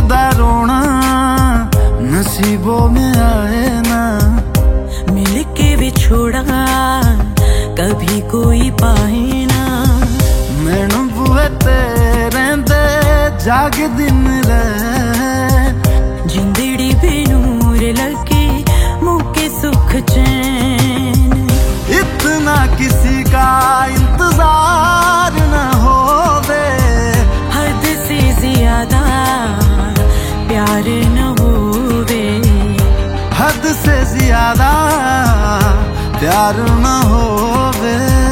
दा रोना नसीबों में आए ना, मिल के विछोड़ा कभी कोई पाए ना। मैनू बुए तेरे दे जाग दिन रहे, जिंदड़ी पे नूर लगे मुके सुख चैन। इतना किसी का इंतजार न होवे, हद से ज्यादा प्यार न होवे, हद से ज्यादा प्यार न होवे।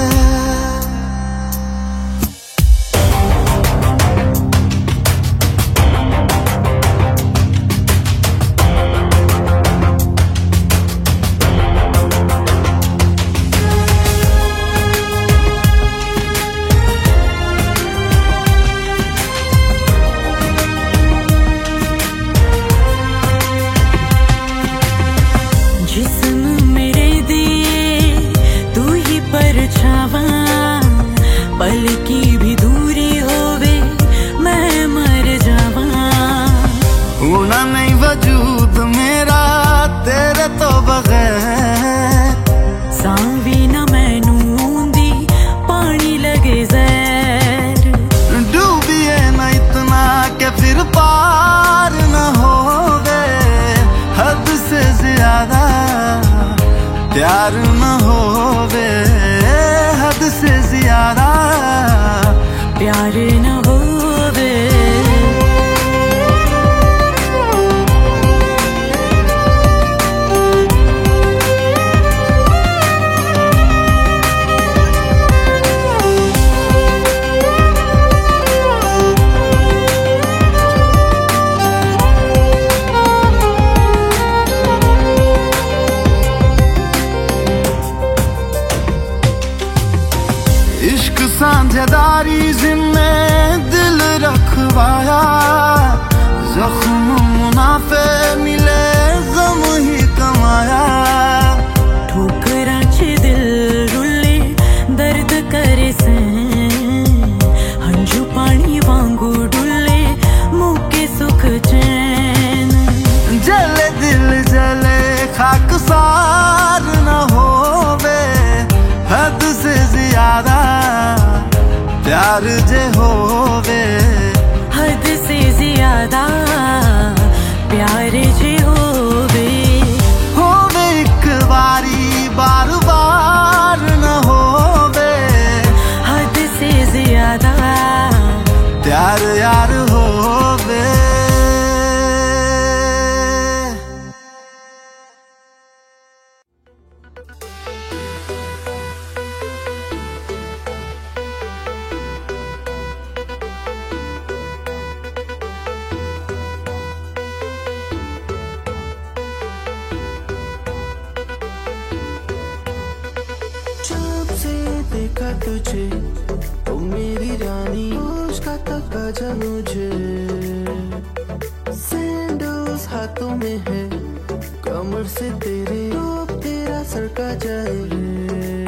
जिस्म मेरे दिए तू ही परछावा, पल की भी दूरी होवे मैं मर जावा। होना नहीं वजूद मेरा तेरे तो बगैर, सांवी न मैनू दी पानी लगे जहर। डूबिए न इतना के फिर पार न होवे, हद से ज्यादा प्यार न होवे, हद से ज्यादा प्यार न होवे। इश्क साझेदारी जिम्मे दिल रखवाया, जख्म मुनाफे मिले गम ही कमाया। ठोकरां च दिल रुले दर्द करे से, हंजू पानी वांगू डुले मुके सुख चैन। जले दिल जले खाकसार न होवे, हद से ज्यादा प्यार जे होवे, हद से ज्यादा प्यार जे होवे। होवे एक बारी बार बार न होवे, हद से ज्यादा प्यार यार होवे। जब से देखा तुझे ओ मेरी रानी, होश का तकाजा मुझे। सैंडल्स हाथों में है, कमर से तेरे तो तेरा सर का जाए रे।